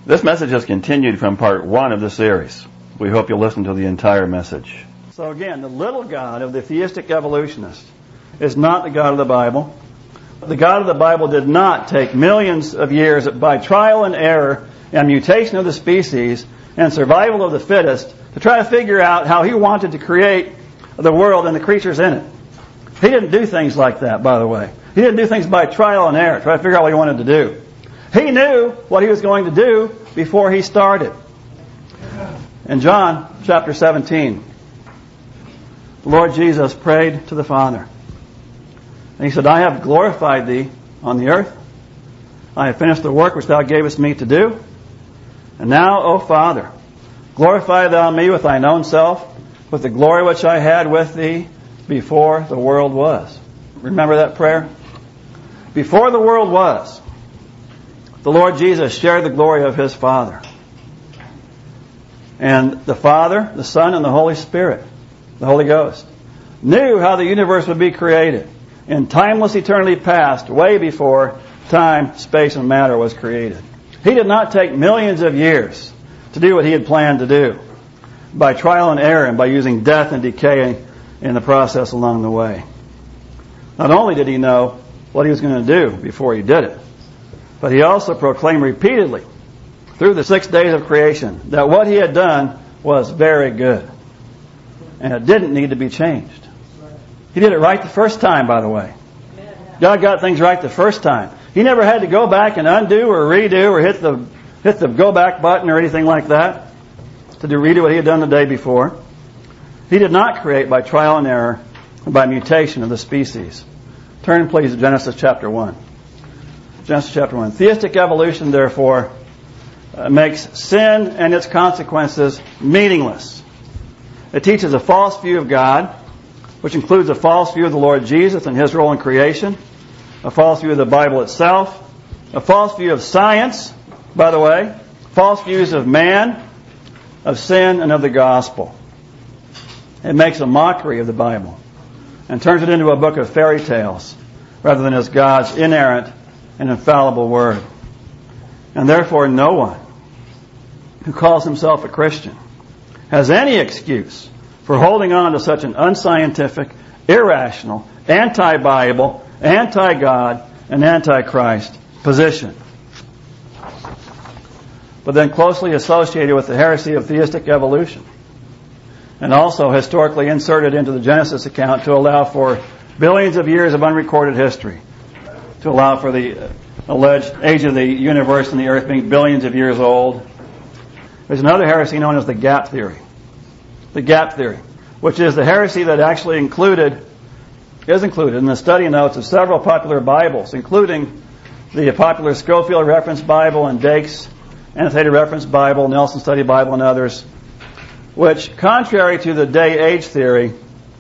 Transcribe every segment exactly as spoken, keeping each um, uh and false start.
This message has continued from part one of the series. We hope you'll listen to the entire message. So again, the little God of the theistic evolutionist is not the God of the Bible. The God of the Bible did not take millions of years by trial and error and mutation of the species and survival of the fittest to try to figure out how he wanted to create the world and the creatures in it. He didn't do things like that, by the way. He didn't do things by trial and error, try to figure out what he wanted to do. He knew what he was going to do before he started. In John chapter seventeen, the Lord Jesus prayed to the Father. And he said, I have glorified thee on the earth. I have finished the work which thou gavest me to do. And now, O Father, glorify thou me with thine own self, with the glory which I had with thee before the world was. Remember that prayer? Before the world was, the Lord Jesus shared the glory of his Father. And the Father, the Son, and the Holy Spirit, the Holy Ghost, knew how the universe would be created in timeless eternity past, way before time, space, and matter was created. He did not take millions of years to do what he had planned to do by trial and error and by using death and decay in the process along the way. Not only did he know what he was going to do before he did it, but he also proclaimed repeatedly through the six days of creation that what he had done was very good. And it didn't need to be changed. He did it right the first time, by the way. God got things right the first time. He never had to go back and undo or redo or hit the hit the go back button or anything like that to do, redo what he had done the day before. He did not create by trial and error and by mutation of the species. Turn please to Genesis chapter one. Genesis chapter one. Theistic evolution, therefore, uh, makes sin and its consequences meaningless. It teaches a false view of God, which includes a false view of the Lord Jesus and his role in creation, a false view of the Bible itself, a false view of science, by the way, false views of man, of sin, and of the gospel. It makes a mockery of the Bible and turns it into a book of fairy tales rather than as God's inerrant and infallible word. And therefore no one who calls himself a Christian has any excuse for holding on to such an unscientific, irrational, anti-Bible, anti-God, and anti-Christ position. But then closely associated with the heresy of theistic evolution, and also historically inserted into the Genesis account to allow for billions of years of unrecorded history, to allow for the alleged age of the universe and the earth being billions of years old. There's another heresy known as the gap theory. The gap theory, which is the heresy that actually included, is included in the study notes of several popular Bibles, including the popular Scofield Reference Bible and Dake's Annotated Reference Bible, Nelson Study Bible, and others, which, contrary to the day-age theory,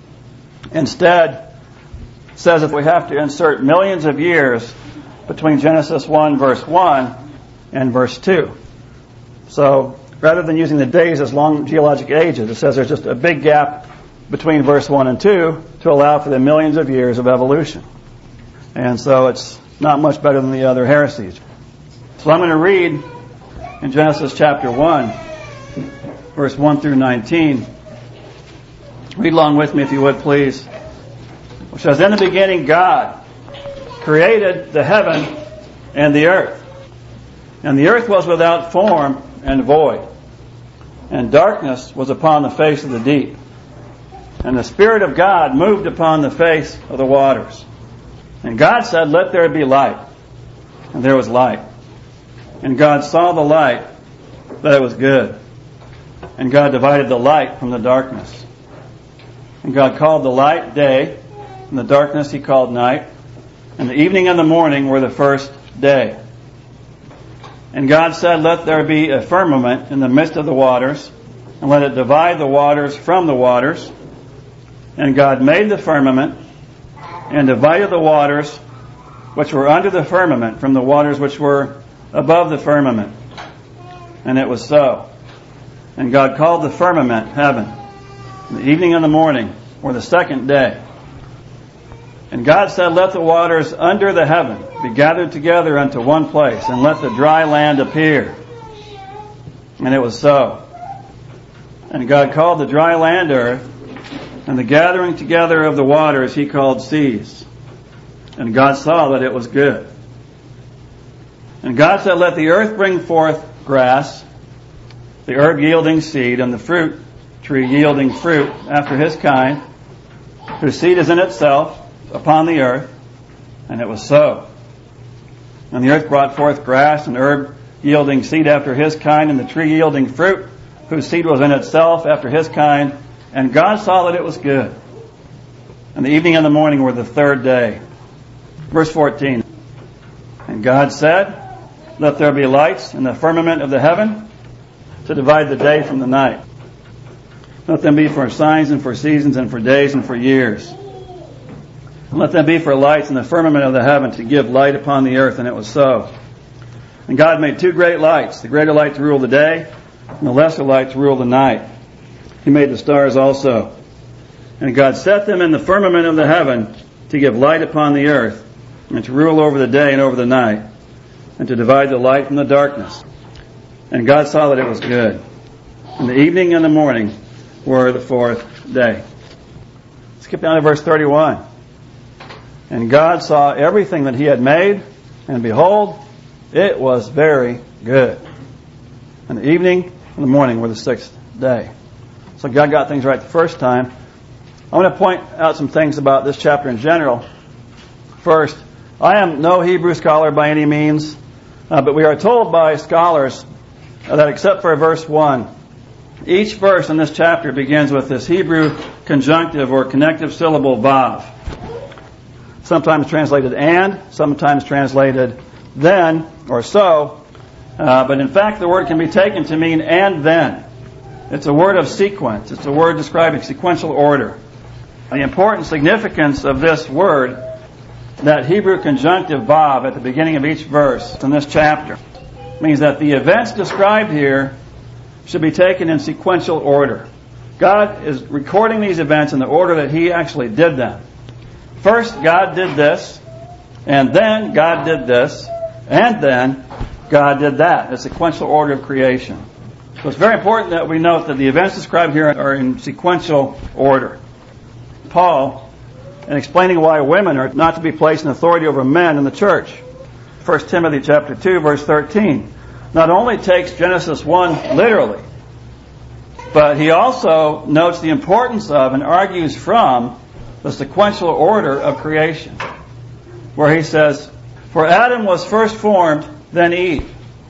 instead says that we have to insert millions of years between Genesis one, verse one, and verse two. So, rather than using the days as long geologic ages, it says there's just a big gap between verse one and two to allow for the millions of years of evolution. And so it's not much better than the other heresies. So I'm going to read in Genesis chapter one, verse one through nineteen. Read along with me if you would, please. Which says, in the beginning God created the heaven and the earth. And the earth was without form and void. And darkness was upon the face of the deep. And the Spirit of God moved upon the face of the waters. And God said, let there be light. And there was light. And God saw the light, that it was good. And God divided the light from the darkness. And God called the light day, and the darkness he called night. And the evening and the morning were the first day. And God said, let there be a firmament in the midst of the waters, and let it divide the waters from the waters. And God made the firmament, and divided the waters which were under the firmament from the waters which were above the firmament. And it was so. And God called the firmament heaven. And the evening and the morning were the second day. And God said, let the waters under the heaven be gathered together unto one place, and let the dry land appear. And it was so. And God called the dry land earth, and the gathering together of the waters he called seas. And God saw that it was good. And God said, let the earth bring forth grass, the herb yielding seed, and the fruit tree yielding fruit after his kind, whose seed is in itself upon the earth. And it was so. And the earth brought forth grass and herb yielding seed after his kind, and the tree yielding fruit, whose seed was in itself after his kind. And God saw that it was good. And the evening and the morning were the third day. Verse fourteen. And God said, let there be lights in the firmament of the heaven to divide the day from the night. Let them be for signs and for seasons and for days and for years. And let them be for lights in the firmament of the heaven to give light upon the earth. And it was so. And God made two great lights, the greater light to rule the day, and the lesser light to rule the night. He made the stars also. And God set them in the firmament of the heaven to give light upon the earth, and to rule over the day and over the night, and to divide the light from the darkness. And God saw that it was good. And the evening and the morning were the fourth day. Skip down to verse thirty-one. And God saw everything that he had made, and behold, it was very good. And the evening and the morning were the sixth day. So God got things right the first time. I want to point out some things about this chapter in general. First, I am no Hebrew scholar by any means, uh, but we are told by scholars uh, that except for verse one, each verse in this chapter begins with this Hebrew conjunctive or connective syllable vav. Sometimes translated and, sometimes translated then or so, uh, but in fact the word can be taken to mean and then. It's a word of sequence. It's a word describing sequential order. The important significance of this word, that Hebrew conjunctive vav at the beginning of each verse in this chapter, means that the events described here should be taken in sequential order. God is recording these events in the order that he actually did them. First, God did this, and then God did this, and then God did that. The sequential order of creation. So it's very important that we note that the events described here are in sequential order. Paul, in explaining why women are not to be placed in authority over men in the church, First Timothy chapter two, verse thirteen, not only takes Genesis one literally, but he also notes the importance of and argues from the sequential order of creation, where he says, for Adam was first formed, then Eve.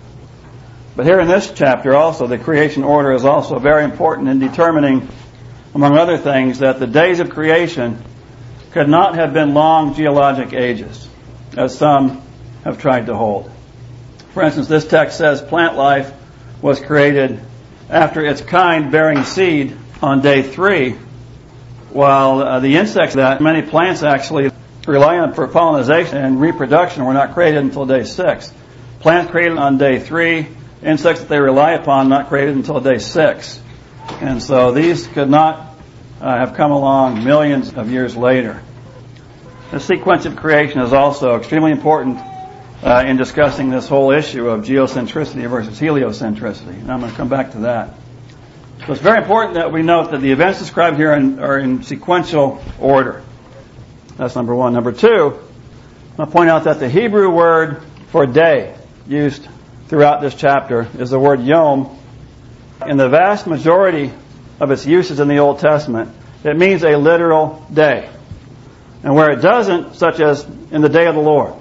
But here in this chapter also, the creation order is also very important in determining, among other things, that the days of creation could not have been long geologic ages, as some have tried to hold. For instance, this text says plant life was created after its kind bearing seed on day three, while uh, the insects that many plants actually rely on for pollination and reproduction were not created until day six. Plants created on day three, insects that they rely upon not created until day six. And so these could not uh, have come along millions of years later. The sequence of creation is also extremely important uh, in discussing this whole issue of geocentricity versus heliocentricity. And I'm going to come back to that. So it's very important that we note that the events described here in, are in sequential order. That's number one. Number two, I'll point out that the Hebrew word for day used throughout this chapter is the word yom. In the vast majority of its uses in the Old Testament, it means a literal day. And where it doesn't, such as in the day of the Lord,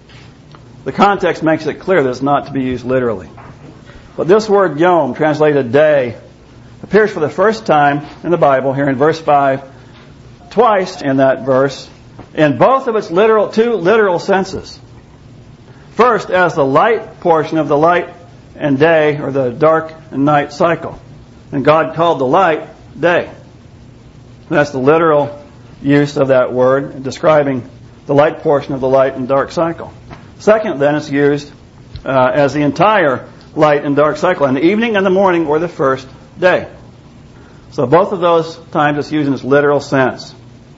the context makes it clear that it's not to be used literally. But this word yom, translated day, appears for the first time in the Bible, here in verse five, twice in that verse, in both of its literal, two literal senses. First, as the light portion of the light and day, or the dark and night cycle. And God called the light day. That's the literal use of that word, describing the light portion of the light and dark cycle. Second, then, it's used uh, as the entire light and dark cycle. And the evening and the morning were the first day. So both of those times it's used in its literal sense.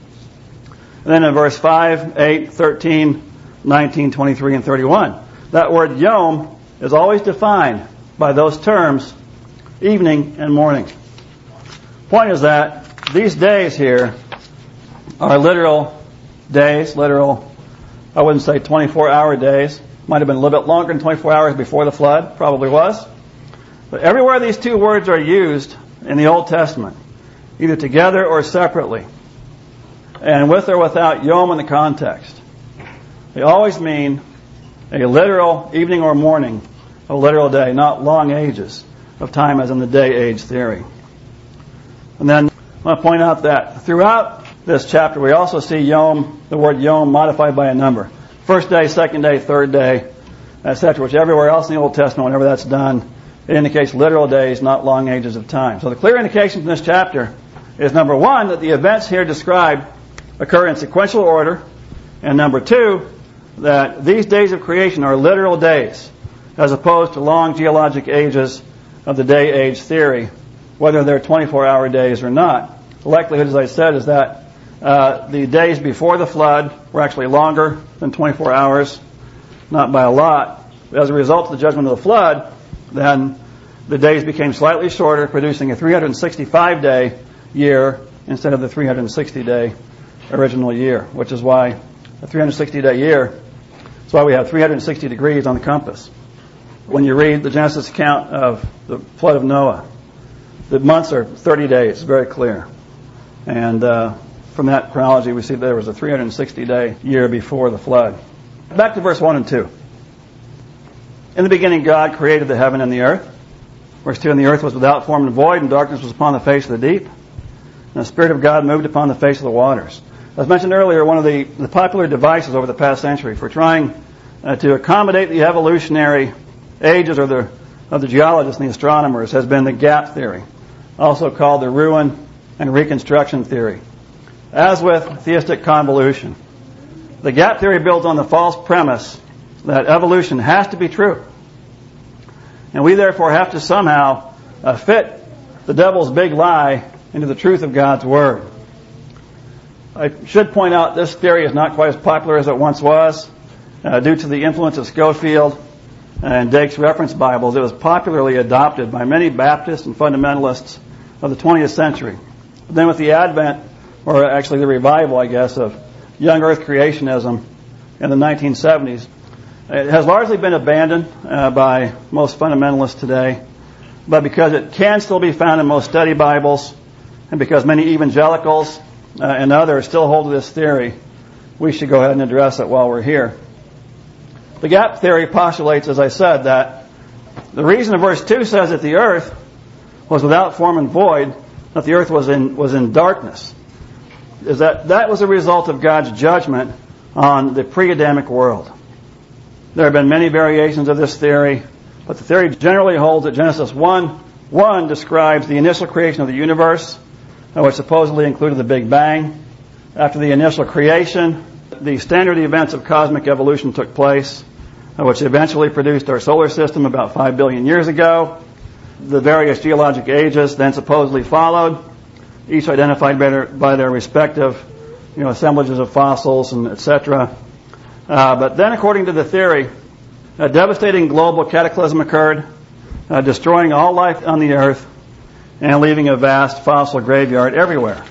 And then in verse five, eight, thirteen, nineteen, twenty-three, and thirty-one, that word yom is always defined by those terms evening and morning. Point is that these days here are literal days, literal, I wouldn't say twenty-four hour days. Might have been a little bit longer than twenty-four hours before the flood, probably was. But everywhere these two words are used in the Old Testament, either together or separately, and with or without yom in the context, they always mean a literal evening or morning, a literal day, not long ages of time as in the day-age theory. And then I want to point out that throughout this chapter we also see yom, the word yom, modified by a number. First day, second day, third day, et cetera, which everywhere else in the Old Testament, whenever that's done, it indicates literal days, not long ages of time. So the clear indication from this chapter is, number one, that the events here described occur in sequential order, and number two, that these days of creation are literal days, as opposed to long geologic ages of the day-age theory, whether they're twenty-four hour days or not. The likelihood, as I said, is that uh, the days before the flood were actually longer than twenty-four hours, not by a lot. As a result of the judgment of the flood, then the days became slightly shorter, producing a three hundred sixty-five day year instead of the three hundred sixty day original year, which is why a three hundred sixty day year, that's why we have three hundred sixty degrees on the compass. When you read the Genesis account of the flood of Noah, the months are thirty days, very clear. And uh, from that chronology, we see there was a three hundred sixty day year before the flood. Back to verse one and two. In the beginning, God created the heaven and the earth. Verse two, and the earth was without form and void, and darkness was upon the face of the deep. And the Spirit of God moved upon the face of the waters. As mentioned earlier, one of the, the popular devices over the past century for trying uh, to accommodate the evolutionary ages of the, of the geologists and the astronomers has been the gap theory, also called the ruin and reconstruction theory. As with theistic convolution, the gap theory builds on the false premise that evolution has to be true. And we therefore have to somehow uh, fit the devil's big lie into the truth of God's Word. I should point out this theory is not quite as popular as it once was. Uh, due to the influence of Scofield and Dake's reference Bibles, it was popularly adopted by many Baptists and fundamentalists of the twentieth century. But then with the advent, or actually the revival, I guess, of young earth creationism in the nineteen seventies, it has largely been abandoned uh, by most fundamentalists today, but because it can still be found in most study Bibles, and because many evangelicals uh, and others still hold to this theory, we should go ahead and address it while we're here. The gap theory postulates, as I said, that the reason verse two says that the earth was without form and void, that the earth was in was in darkness, is that that was a result of God's judgment on the pre-Adamic world. There have been many variations of this theory, but the theory generally holds that Genesis one one describes the initial creation of the universe, which supposedly included the Big Bang. After the initial creation, the standard events of cosmic evolution took place, which eventually produced our solar system about five billion years ago. The various geologic ages then supposedly followed, each identified by their, by their respective, you know, assemblages of fossils and et cetera. Uh, but then, according to the theory, a devastating global cataclysm occurred, uh, destroying all life on the earth and leaving a vast fossil graveyard everywhere.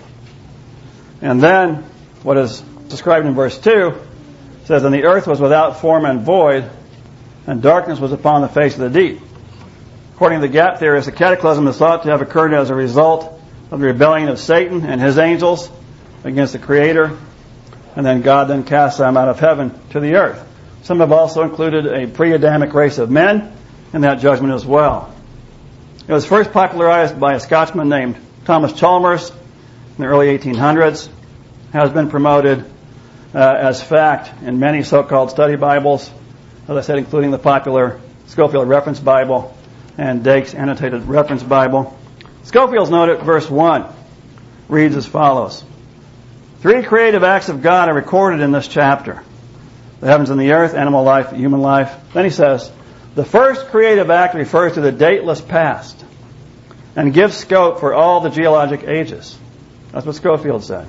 And then, what is described in verse two says, and the earth was without form and void, and darkness was upon the face of the deep. According to the gap theorists, the cataclysm is thought to have occurred as a result of the rebellion of Satan and his angels against the Creator, and then God then cast them out of heaven to the earth. Some have also included a pre-Adamic race of men in that judgment as well. It was first popularized by a Scotsman named Thomas Chalmers in the early eighteen hundreds, has been promoted uh, as fact in many so-called study Bibles, as I said, including the popular Scofield Reference Bible and Dake's Annotated Reference Bible. Scofield's note at verse one reads as follows. Three creative acts of God are recorded in this chapter. The heavens and the earth, animal life, human life. Then he says, the first creative act refers to the dateless past and gives scope for all the geologic ages. That's what Scofield said.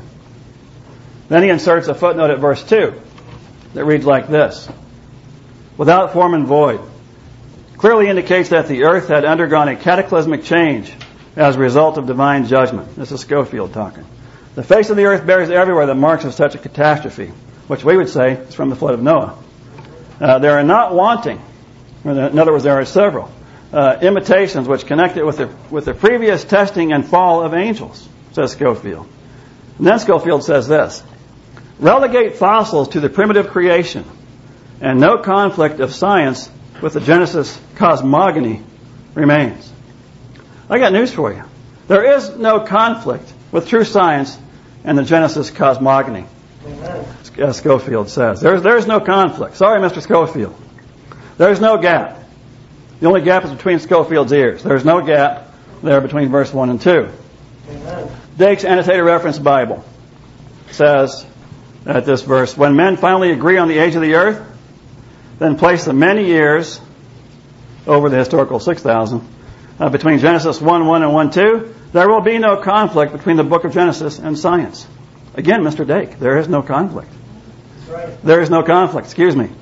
Then he inserts a footnote at verse two that reads like this. Without form and void. clearly indicates that the earth had undergone a cataclysmic change as a result of divine judgment. This is Scofield talking. The face of the earth bears everywhere the marks of such a catastrophe, which we would say is from the flood of Noah. Uh, there are not wanting, in other words, there are several, uh, imitations which connect it with the, with the previous testing and fall of angels, says Scofield. And then Scofield says this: relegate fossils to the primitive creation, and no conflict of science with the Genesis cosmogony remains. I got news for you. There is no conflict with true science and the Genesis cosmogony, as Scofield says. There's, there's no conflict. Sorry, Mister Scofield. There's no gap. The only gap is between Scofield's ears. There's no gap there between verse one and two. Amen. Dake's Annotated Reference Bible says at this verse, when men finally agree on the age of the earth, then place the many years over the historical six thousand uh, between Genesis one one and one two, there will be no conflict between the book of Genesis and science. Again, Mister Dake, there is no conflict. That's right. There is no conflict, excuse me.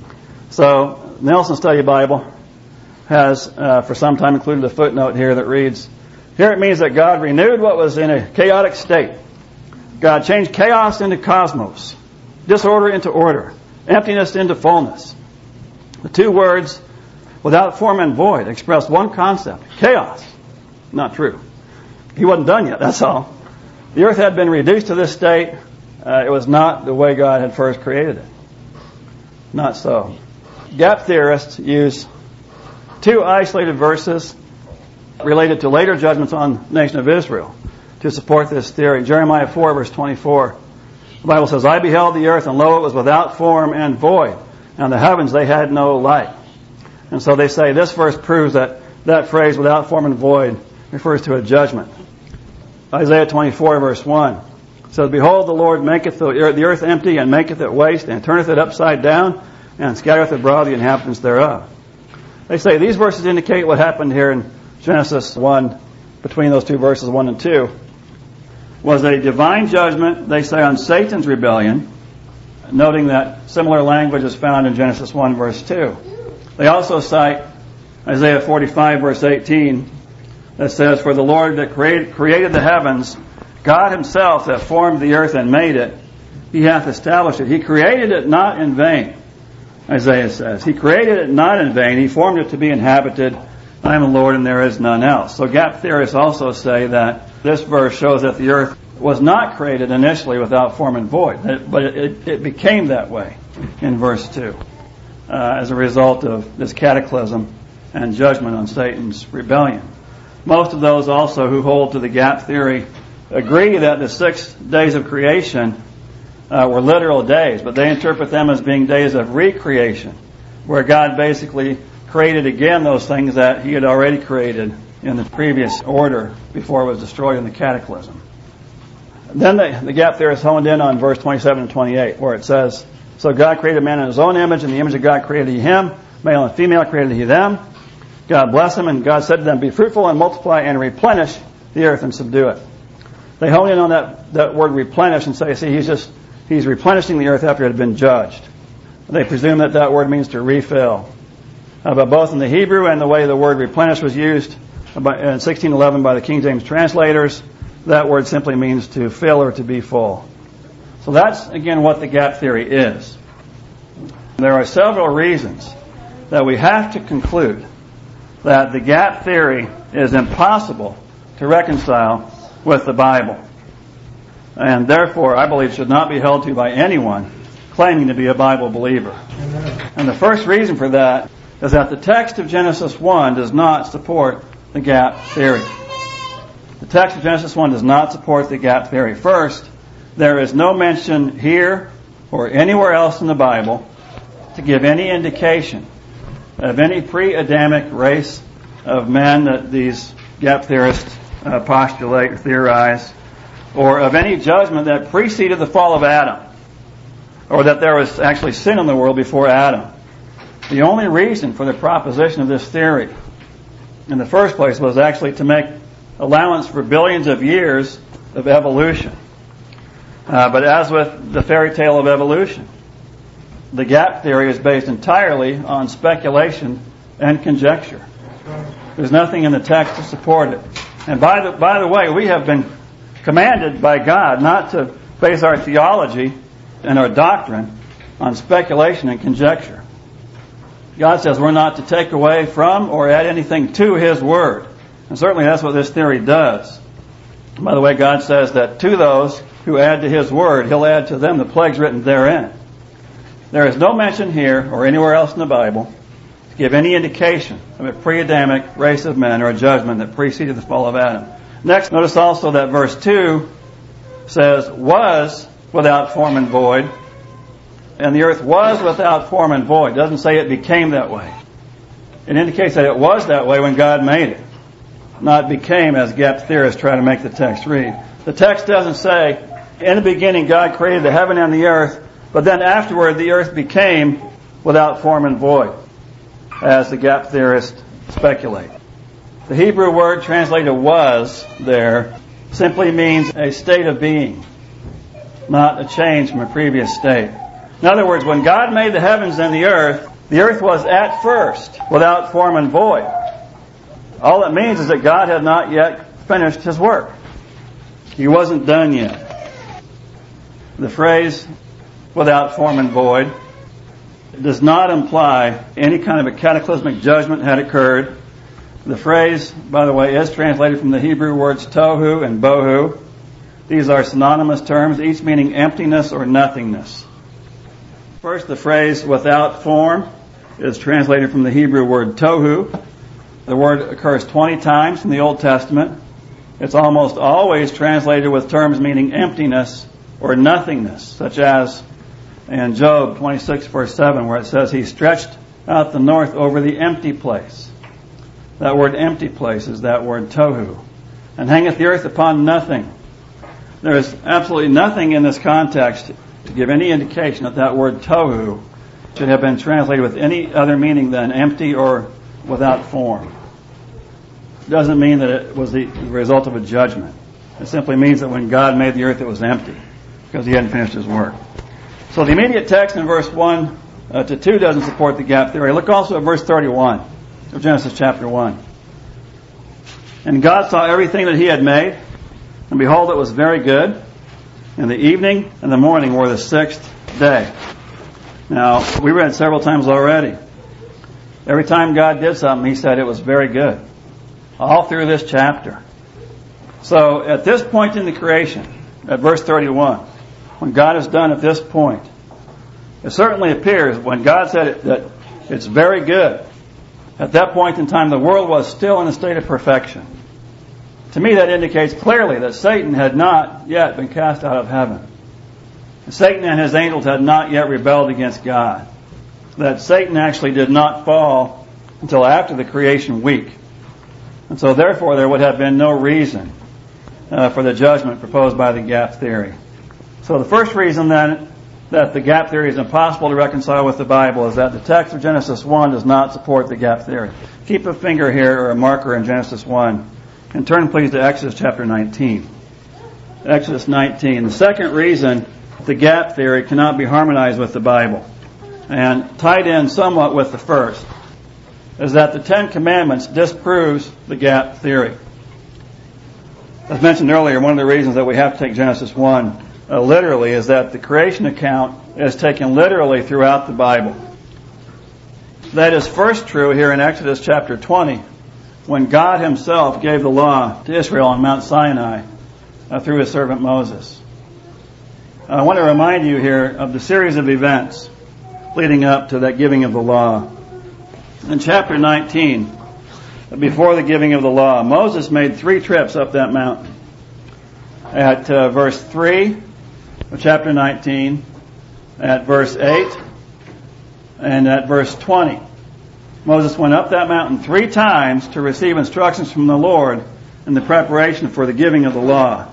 So, Nelson Study Bible has, uh, for some time, included a footnote here that reads, here it means that God renewed what was in a chaotic state. God changed chaos into cosmos, disorder into order, emptiness into fullness. The two words, without form and void, express one concept, chaos. Not true. He wasn't done yet, that's all. The earth had been reduced to this state. Uh, it was not the way God had first created it. Not so. Gap theorists use two isolated verses related to later judgments on the nation of Israel to support this theory. Jeremiah four, verse twenty-four. The Bible says, I beheld the earth, and lo, it was without form and void, and the heavens, they had no light. And so they say this verse proves that that phrase, without form and void, refers to a judgment. Isaiah twenty-four, verse one says, behold, the Lord maketh the earth empty, and maketh it waste, and turneth it upside down, and scattereth abroad the inhabitants thereof. They say these verses indicate what happened here in Genesis one, between those two verses, one and two, was a divine judgment, they say, on Satan's rebellion, noting that similar language is found in Genesis one, verse two. They also cite Isaiah forty-five, verse eighteen, that says, for the Lord that created, created the heavens, God himself that formed the earth and made it, he hath established it. He created it not in vain, Isaiah says. He created it not in vain. He formed it to be inhabited. I am the Lord and there is none else. So gap theorists also say that this verse shows that the earth was not created initially without form and void, but it, it became that way in verse two uh, as a result of this cataclysm and judgment on Satan's rebellion. Most of those also who hold to the gap theory agree that the six days of creation uh, were literal days, but they interpret them as being days of recreation, where God basically created again those things that he had already created in the previous order before it was destroyed in the cataclysm. Then the, the gap theorists honed in on verse twenty-seven and twenty-eight, where it says, so God created man in his own image, and the image of God created he him, male and female created he them. God blessed them, and God said to them, be fruitful and multiply and replenish the earth and subdue it. They hone in on that, that word replenish and say, see, he's just, he's replenishing the earth after it had been judged. They presume that that word means to refill. Uh, but both in the Hebrew and the way the word replenish was used by, in sixteen eleven by the King James translators, that word simply means to fill or to be full. So that's, again, what the gap theory is. There are several reasons that we have to conclude that the gap theory is impossible to reconcile with the Bible. And therefore, I believe, should not be held to by anyone claiming to be a Bible believer. Amen. And the first reason for that is that the text of Genesis one does not support the gap theory. The text of Genesis one does not support the gap theory. First, there is no mention here or anywhere else in the Bible to give any indication of any pre-Adamic race of men that these gap theorists uh, postulate or theorize, or of any judgment that preceded the fall of Adam, or that there was actually sin in the world before Adam. The only reason for the proposition of this theory in the first place was actually to make allowance for billions of years of evolution. Uh, but as with the fairy tale of evolution, the gap theory is based entirely on speculation and conjecture. There's nothing in the text to support it. And by the, by the way, we have been commanded by God not to base our theology and our doctrine on speculation and conjecture. God says we're not to take away from or add anything to His Word. And certainly that's what this theory does. By the way, God says that to those who add to His Word, He'll add to them the plagues written therein. There is no mention here or anywhere else in the Bible to give any indication of a pre-Adamic race of men or a judgment that preceded the fall of Adam. Next, notice also that verse two says, was without form and void, and the earth was without form and void. It doesn't say it became that way. It indicates that it was that way when God made it, not became, as Gap theorists try to make the text read. The text doesn't say, in the beginning God created the heaven and the earth, but then afterward the earth became without form and void, as the Gap theorists speculate. The Hebrew word translated was there simply means a state of being, not a change from a previous state. In other words, when God made the heavens and the earth, the earth was at first without form and void. All it means is that God had not yet finished His work. He wasn't done yet. The phrase without form and void does not imply any kind of a cataclysmic judgment had occurred. The phrase, by the way, is translated from the Hebrew words tohu and bohu. These are synonymous terms, each meaning emptiness or nothingness. First, the phrase without form is translated from the Hebrew word tohu. The word occurs twenty times in the Old Testament. It's almost always translated with terms meaning emptiness or nothingness, such as in Job twenty-six, verse seven, where it says, He stretched out the north over the empty place. That word empty place is that word tohu. And hangeth the earth upon nothing. There is absolutely nothing in this context to give any indication that that word tohu should have been translated with any other meaning than empty or without form. It doesn't mean that it was the result of a judgment. It simply means that when God made the earth, it was empty because He hadn't finished His work. So the immediate text in verse one uh, to two doesn't support the gap theory. Look also at verse thirty-one of Genesis chapter one. And God saw everything that He had made, and behold, it was very good. And the evening and the morning were the sixth day. Now, we read several times already. Every time God did something, He said it was very good. All through this chapter. So, at this point in the creation, at verse thirty-one, when God is done at this point, it certainly appears when God said it, that it's very good, at that point in time the world was still in a state of perfection. To me, that indicates clearly that Satan had not yet been cast out of heaven. Satan and his angels had not yet rebelled against God. That Satan actually did not fall until after the creation week. And so therefore there would have been no reason uh, for the judgment proposed by the gap theory. So the first reason then that the gap theory is impossible to reconcile with the Bible is that the text of Genesis one does not support the gap theory. Keep a finger here or a marker in Genesis one. And turn please to Exodus chapter nineteen. Exodus nineteen. The second reason the gap theory cannot be harmonized with the Bible, and tied in somewhat with the first, is that the Ten Commandments disproves the gap theory. As mentioned earlier, one of the reasons that we have to take Genesis one uh, literally is that the creation account is taken literally throughout the Bible. That is first true here in Exodus chapter twenty, when God Himself gave the law to Israel on Mount Sinai uh, through His servant Moses. I want to remind you here of the series of events leading up to that giving of the law. In chapter nineteen, before the giving of the law, Moses made three trips up that mountain. At uh, verse three of chapter nineteen, at verse eight, and at verse twenty. Moses went up that mountain three times to receive instructions from the Lord in the preparation for the giving of the law.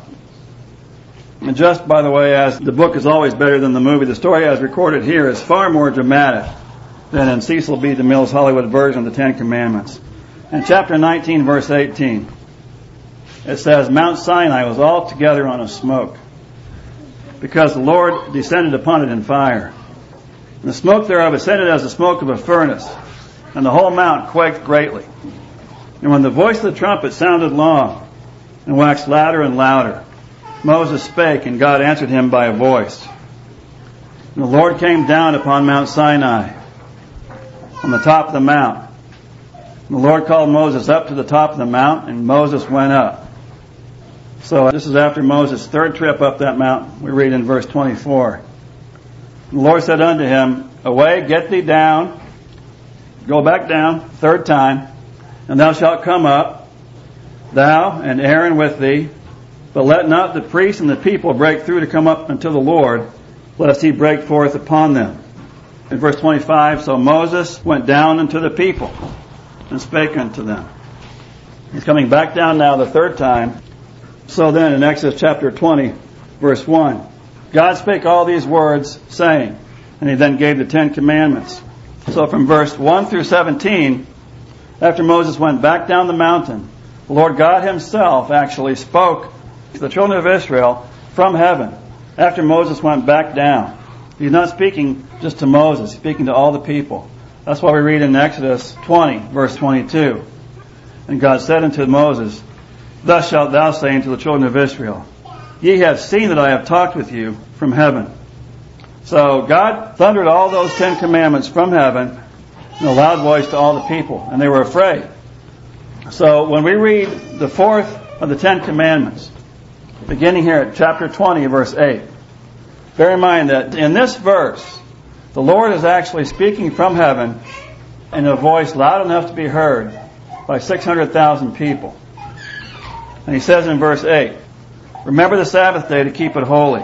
And just, by the way, as the book is always better than the movie, the story as recorded here is far more dramatic than in Cecil B. DeMille's Hollywood version of the Ten Commandments. In chapter nineteen, verse eighteen, it says, Mount Sinai was altogether on a smoke, because the Lord descended upon it in fire. And the smoke thereof ascended as the smoke of a furnace, and the whole mount quaked greatly. And when the voice of the trumpet sounded long, and waxed louder and louder, Moses spake, and God answered him by a voice. And the Lord came down upon Mount Sinai, on the top of the mount. And the Lord called Moses up to the top of the mount, and Moses went up. So this is after Moses' third trip up that mount. We read in verse twenty-four. And the Lord said unto him, Away, get thee down, go back down, third time, and thou shalt come up, thou and Aaron with thee, but let not the priests and the people break through to come up unto the Lord, lest he break forth upon them. In verse twenty-five, so Moses went down unto the people, and spake unto them. He's coming back down now the third time. So then in Exodus chapter twenty, verse one, God spake all these words, saying, and he then gave the Ten Commandments. So from verse one through seventeen, after Moses went back down the mountain, the Lord God himself actually spoke to the children of Israel from heaven after Moses went back down. He's not speaking just to Moses, he's speaking to all the people. That's why we read in Exodus twenty, verse twenty-two. And God said unto Moses, Thus shalt thou say unto the children of Israel, Ye have seen that I have talked with you from heaven. So God thundered all those Ten Commandments from heaven in a loud voice to all the people, and they were afraid. So when we read the fourth of the Ten Commandments, beginning here at chapter twenty, verse eight, bear in mind that in this verse, the Lord is actually speaking from heaven in a voice loud enough to be heard by six hundred thousand people. And he says in verse eight, Remember the Sabbath day to keep it holy.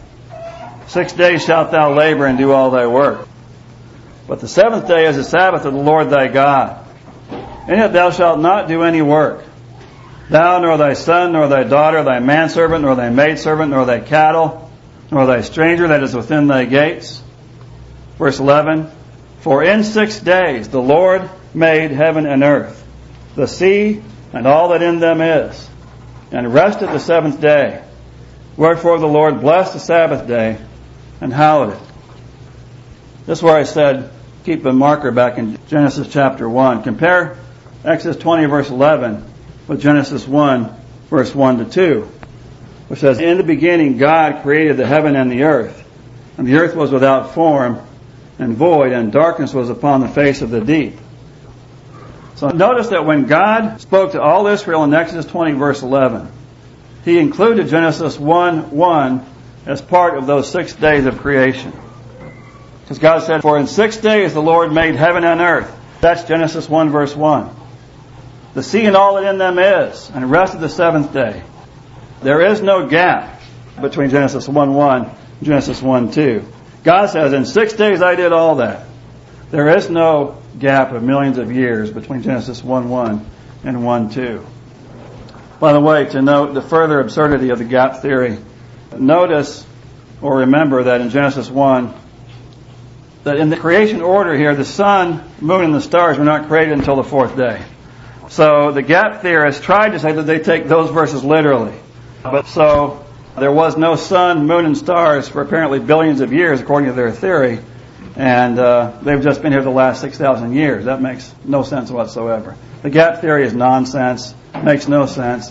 Six days shalt thou labor and do all thy work. But the seventh day is the Sabbath of the Lord thy God. In it thou shalt not do any work. Thou, nor thy son, nor thy daughter, thy manservant, nor thy maidservant, nor thy cattle, nor thy stranger that is within thy gates. Verse eleven, For in six days the Lord made heaven and earth, the sea, and all that in them is, and rested the seventh day. Wherefore the Lord blessed the Sabbath day, and hallowed it. This is where I said, keep a marker back in Genesis chapter one. Compare Exodus twenty, verse eleven, with Genesis one, verse one to two, which says, In the beginning God created the heaven and the earth, and the earth was without form and void, and darkness was upon the face of the deep. So notice that when God spoke to all Israel in Exodus twenty, verse eleven, he included Genesis one, one as part of those six days of creation. Because God said, For in six days the Lord made heaven and earth. That's Genesis one, verse one. The sea and all that in them is, and rested the seventh day. There is no gap between Genesis one, one and Genesis one, two. God says, In six days I did all that. There is no gap of millions of years between Genesis one, one and one, two. By the way, to note the further absurdity of the gap theory, notice or remember that in Genesis one, that in the creation order here, the sun, moon, and the stars were not created until the fourth day. So the gap theorists tried to say that they take those verses literally. But so there was no sun, moon, and stars for apparently billions of years, according to their theory. And uh, they've just been here the last six thousand years. That makes no sense whatsoever. The gap theory is nonsense. Makes no sense.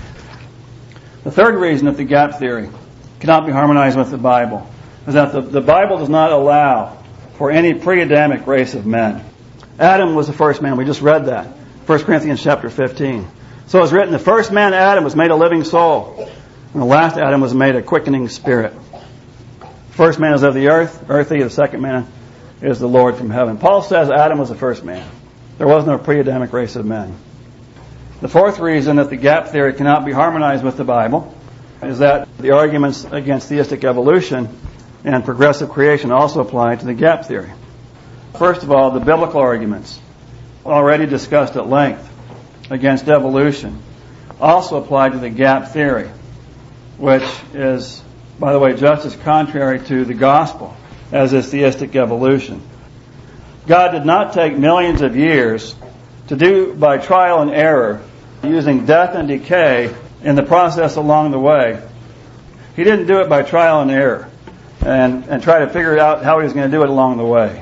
The third reason that the gap theory cannot be harmonized with the Bible is that the, the Bible does not allow for any pre-Adamic race of men. Adam was the first man. We just read that. First Corinthians chapter fifteen. So it's written, the first man, Adam, was made a living soul, and the last Adam was made a quickening spirit. First man is of the earth, earthy. The second man is the Lord from heaven. Paul says Adam was the first man. There was no pre-Adamic race of men. The fourth reason that the gap theory cannot be harmonized with the Bible is that the arguments against theistic evolution and progressive creation also apply to the gap theory. First of all, the biblical arguments, already discussed at length against evolution, also apply to the gap theory, which is, by the way, just as contrary to the gospel as is theistic evolution. God did not take millions of years to do by trial and error, using death and decay in the process along the way. He didn't do it by trial and error and, and try to figure out how he was going to do it along the way.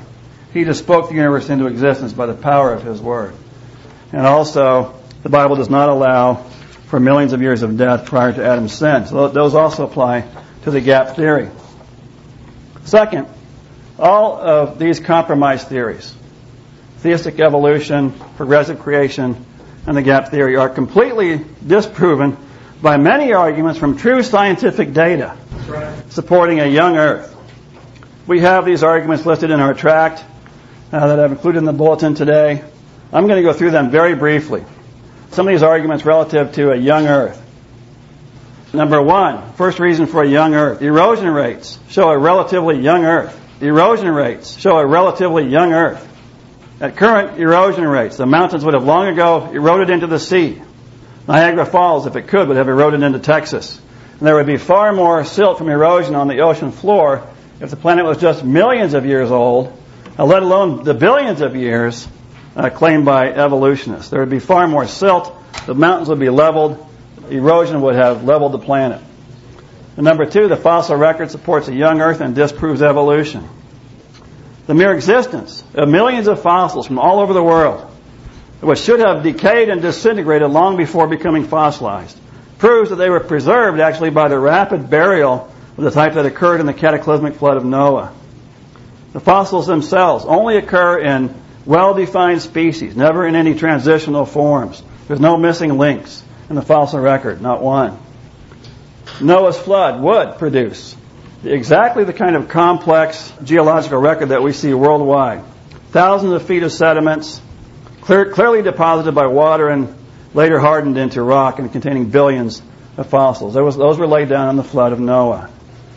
He just spoke the universe into existence by the power of His Word. And also, the Bible does not allow for millions of years of death prior to Adam's sin. So those also apply to the gap theory. Second, all of these compromise theories, theistic evolution, progressive creation, and the gap theory, are completely disproven by many arguments from true scientific data supporting a young Earth. We have these arguments listed in our tract uh, that I've included in the bulletin today. I'm going to go through them very briefly. Some of these arguments relative to a young Earth. Number one, first reason for a young Earth. Erosion rates show a relatively young Earth. Erosion rates show a relatively young Earth. At current erosion rates, the mountains would have long ago eroded into the sea. Niagara Falls, if it could, would have eroded into Texas. And there would be far more silt from erosion on the ocean floor if the planet was just millions of years old, let alone the billions of years uh, claimed by evolutionists. There would be far more silt. The mountains would be leveled. Erosion would have leveled the planet. And number two, the fossil record supports a young Earth and disproves evolution. The mere existence of millions of fossils from all over the world, which should have decayed and disintegrated long before becoming fossilized, proves that they were preserved actually by the rapid burial of the type that occurred in the cataclysmic flood of Noah. The fossils themselves only occur in well-defined species, never in any transitional forms. There's no missing links in the fossil record, not one. Noah's flood would produce exactly the kind of complex geological record that we see worldwide. Thousands of feet of sediments, clear, clearly deposited by water and later hardened into rock and containing billions of fossils. There was, those were laid down in the flood of Noah.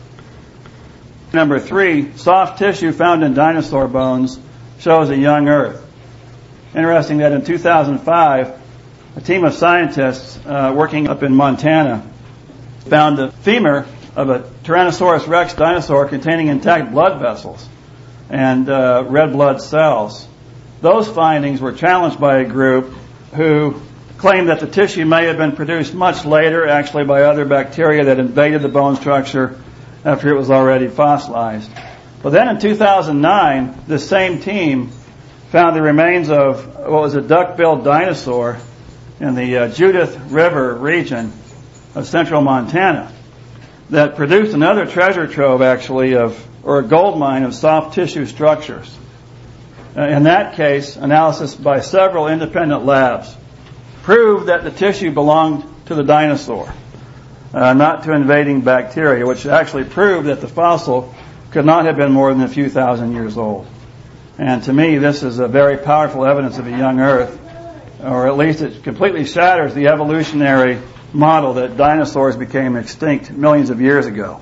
Number three, soft tissue found in dinosaur bones shows a young Earth. Interesting that in two thousand five, a team of scientists uh, working up in Montana found the femur of a Tyrannosaurus rex dinosaur containing intact blood vessels and uh, red blood cells. Those findings were challenged by a group who claimed that the tissue may have been produced much later, actually by other bacteria that invaded the bone structure after it was already fossilized. But then in two thousand nine, this same team found the remains of what was a duck-billed dinosaur in the uh, Judith River region of central Montana that produced another treasure trove, actually, of or a gold mine of soft tissue structures. Uh, in that case, analysis by several independent labs proved that the tissue belonged to the dinosaur, uh, not to invading bacteria, which actually proved that the fossil could not have been more than a few thousand years old. And to me, this is a very powerful evidence of a young Earth, or at least it completely shatters the evolutionary model that dinosaurs became extinct millions of years ago.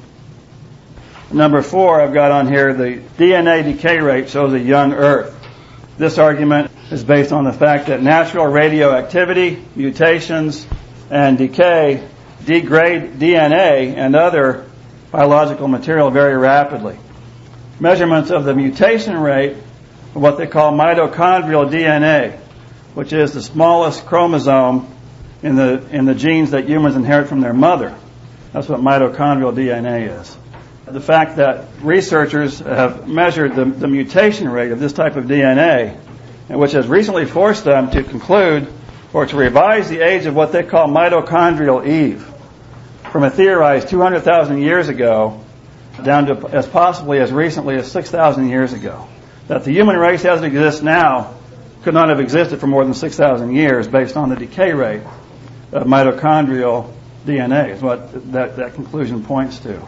Number four, I've got on here the D N A decay rate shows a young Earth. This argument is based on the fact that natural radioactivity, mutations, and decay degrade D N A and other biological material very rapidly. Measurements of the mutation rate of what they call mitochondrial D N A, which is the smallest chromosome in the in the genes that humans inherit from their mother. That's what mitochondrial D N A is. The fact that researchers have measured the, the mutation rate of this type of D N A, and which has recently forced them to conclude or to revise the age of what they call mitochondrial Eve from a theorized two hundred thousand years ago down to as possibly as recently as six thousand years ago. That the human race as it exists now could not have existed for more than six thousand years based on the decay rate of mitochondrial D N A is what that, that conclusion points to.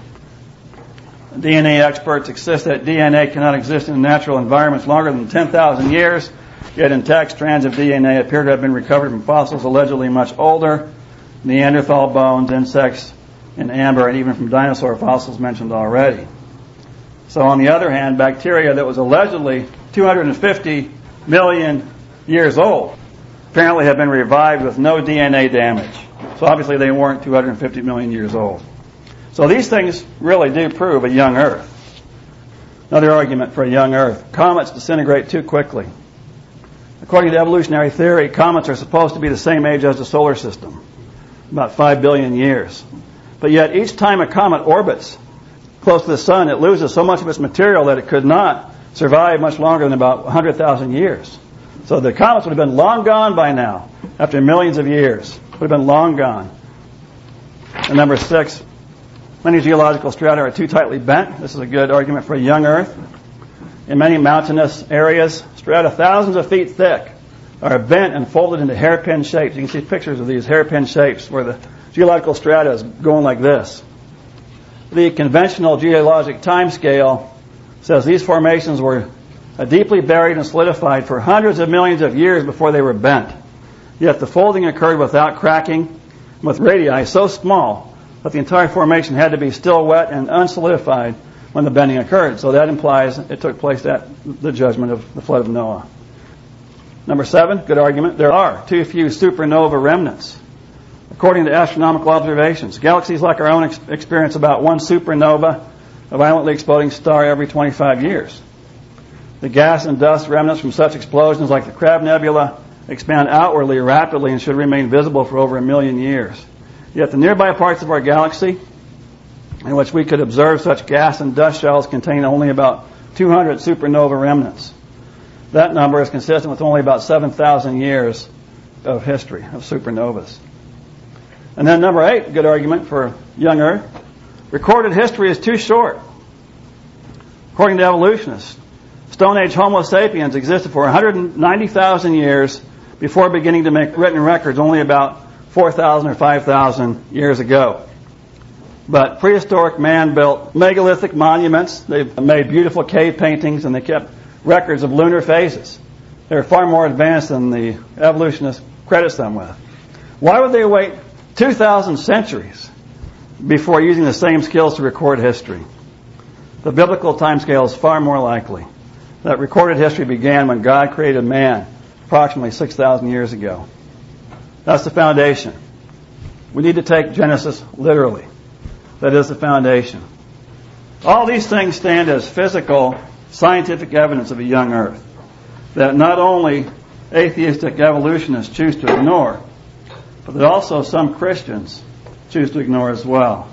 D N A experts insist that D N A cannot exist in natural environments longer than ten thousand years, yet intact strands of D N A appear to have been recovered from fossils allegedly much older, Neanderthal bones, insects, and amber, and even from dinosaur fossils mentioned already. So on the other hand, bacteria that was allegedly two hundred fifty million years old apparently have been revived with no D N A damage. So obviously they weren't two hundred fifty million years old. So these things really do prove a young Earth. Another argument for a young Earth. Comets disintegrate too quickly. According to evolutionary theory, comets are supposed to be the same age as the solar system, about five billion years. But yet each time a comet orbits close to the sun, it loses so much of its material that it could not survived much longer than about one hundred thousand years. So the comets would have been long gone by now, after millions of years. Would have been long gone. And number six, many geological strata are too tightly bent. This is a good argument for a young Earth. In many mountainous areas, strata thousands of feet thick are bent and folded into hairpin shapes. You can see pictures of these hairpin shapes where the geological strata is going like this. The conventional geologic time scale says these formations were deeply buried and solidified for hundreds of millions of years before they were bent. Yet the folding occurred without cracking, with radii so small that the entire formation had to be still wet and unsolidified when the bending occurred. So that implies it took place at the judgment of the flood of Noah. Number seven, good argument, there are too few supernova remnants. According to astronomical observations, galaxies like our own ex- experience about one supernova, a violently exploding star, every twenty-five years. The gas and dust remnants from such explosions, like the Crab Nebula, expand outwardly rapidly and should remain visible for over a million years. Yet the nearby parts of our galaxy in which we could observe such gas and dust shells contain only about two hundred supernova remnants. That number is consistent with only about seven thousand years of history of supernovas. And then number eight, good argument for young Earth. Recorded history is too short. According to evolutionists, Stone Age Homo sapiens existed for one hundred ninety thousand years before beginning to make written records only about four thousand or five thousand years ago. But prehistoric man built megalithic monuments. They've made beautiful cave paintings, and they kept records of lunar phases. They're far more advanced than the evolutionist credits them with. Why would they wait two thousand centuries before using the same skills to record history? The biblical timescale is far more likely. That recorded history began when God created man approximately six thousand years ago. That's the foundation. We need to take Genesis literally. That is the foundation. All these things stand as physical, scientific evidence of a young Earth that not only atheistic evolutionists choose to ignore, but that also some Christians choose to ignore as well.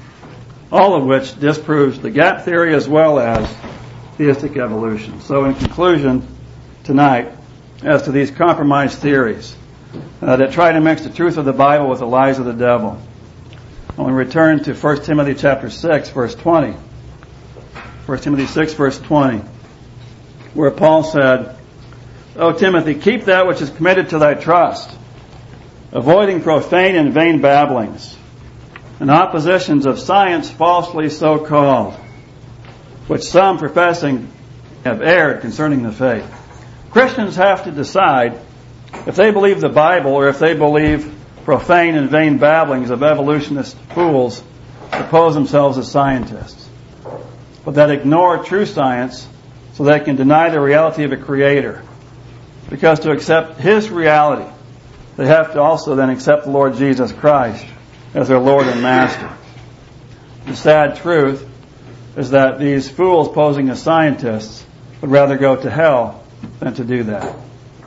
All of which disproves the gap theory as well as theistic evolution. So in conclusion tonight, as to these compromised theories uh, that try to mix the truth of the Bible with the lies of the devil, I want to return to First Timothy chapter six, verse twenty. First Timothy six, verse twenty, where Paul said, O Timothy, keep that which is committed to thy trust, avoiding profane and vain babblings, and oppositions of science falsely so called, which some professing have erred concerning the faith. Christians have to decide if they believe the Bible or if they believe profane and vain babblings of evolutionist fools that pose themselves as scientists, but that ignore true science so they can deny the reality of a creator. Because to accept his reality, they have to also then accept the Lord Jesus Christ as their Lord and Master. The sad truth is that these fools posing as scientists would rather go to hell than to do that.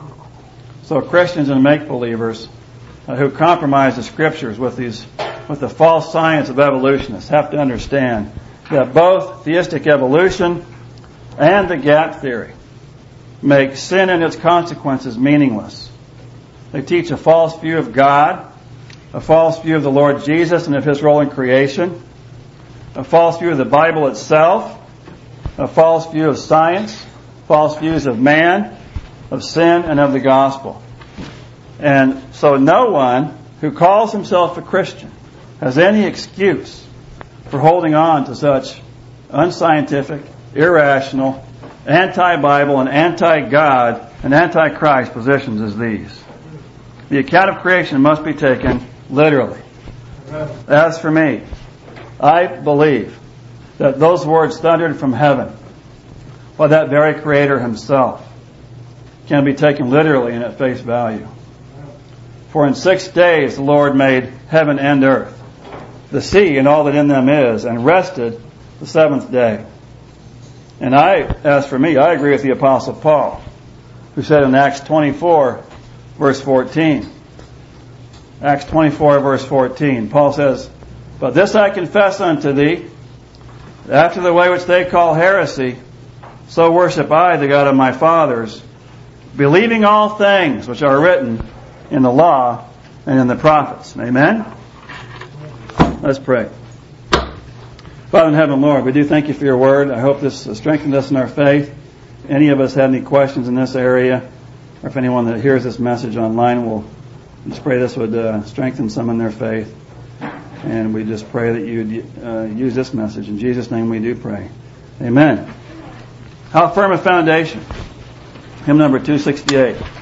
So Christians and make-believers uh, who compromise the Scriptures with these, with the false science of evolutionists have to understand that both theistic evolution and the gap theory make sin and its consequences meaningless. They teach a false view of God, a false view of the Lord Jesus and of His role in creation, a false view of the Bible itself, a false view of science, false views of man, of sin, and of the gospel. And so no one who calls himself a Christian has any excuse for holding on to such unscientific, irrational, anti-Bible, and anti-God, and anti-Christ positions as these. The account of creation must be taken literally. As for me, I believe that those words thundered from heaven by that very Creator Himself can be taken literally and at face value. For in six days the Lord made heaven and earth, the sea and all that in them is, and rested the seventh day. And I, as for me, I agree with the Apostle Paul, who said in Acts twenty-four, verse fourteen, Acts twenty-four, verse fourteen, Paul says, But this I confess unto thee, after the way which they call heresy, so worship I the God of my fathers, believing all things which are written in the law and in the prophets. Amen? Let's pray. Father in heaven, Lord, we do thank you for your word. I hope this strengthened us in our faith. Any of us have any questions in this area, or if anyone that hears this message online will just pray this would uh, strengthen some in their faith. And we just pray that you'd uh, use this message. In Jesus' name we do pray. Amen. How firm a foundation. Hymn number two sixty-eight.